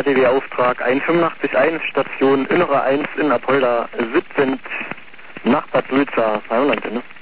RTW-Auftrag 185.1, Station Innere 1 in Apolda 17 nach Bad Sulza, 200, ne?